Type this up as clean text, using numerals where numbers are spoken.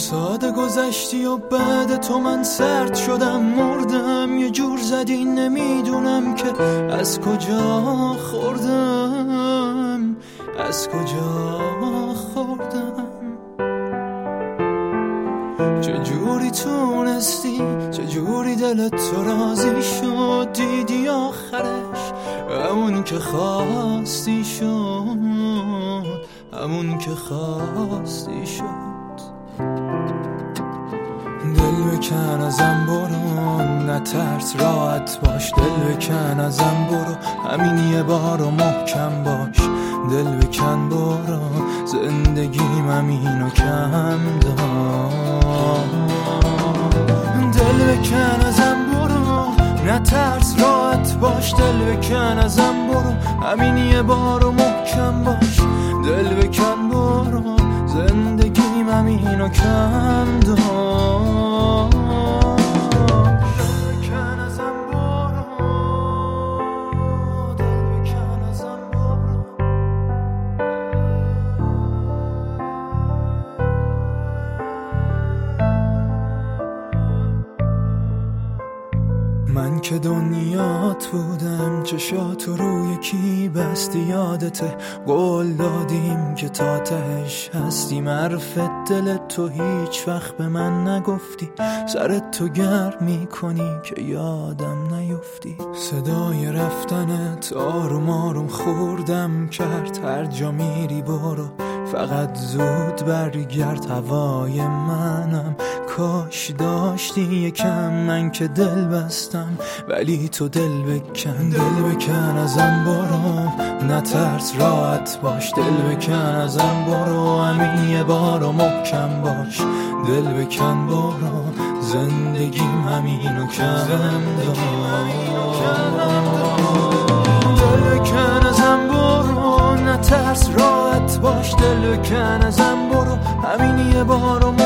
ساده گذشتی و بعد تو من سرد شدم مردم، یه جور زدی نمیدونم که از کجا خوردم، از کجا خوردم. چجوری تونستی، چجوری دلت تو راضی شد، دیدی آخرش همون که خواستی شد، همون که خواستی شد. دل بکن ازم برو، نترس راحت باش، دل بکن ازم برو، همین یه بار و محکم باش. دل بکن برو، زندگیم همینو کم دار. دل بکن ازم برو، نترس راحت باش، دل بکن ازم برو، همین یه بار و محکم باش. دل بکن برو، زندگیم همینو کم دار. من که دنیات بودم، چشاتو روی کی بستی، یادته قول دادیم که تا تهش هستیم. حرفت دل تو هیچ وقت به من نگفتی، سرت تو گرم میکنی که یادم نیفتی. صدای رفتنت آروم آروم خوردم کرد، هر جا میری برو فقط زود برگرد. هوای منم کاش داشتی یکم، من که دل بستم ولی تو دل بکن. دل بکن ازم برو، نترس راحت باش، دل بکن ازم برو، همین یه بار و محکم باش. دل بکن برو، زندگیم همینو کم دار. دل بکن ازم برو، نترس راحت باش، دل بکن ازم برو، همین یه بار و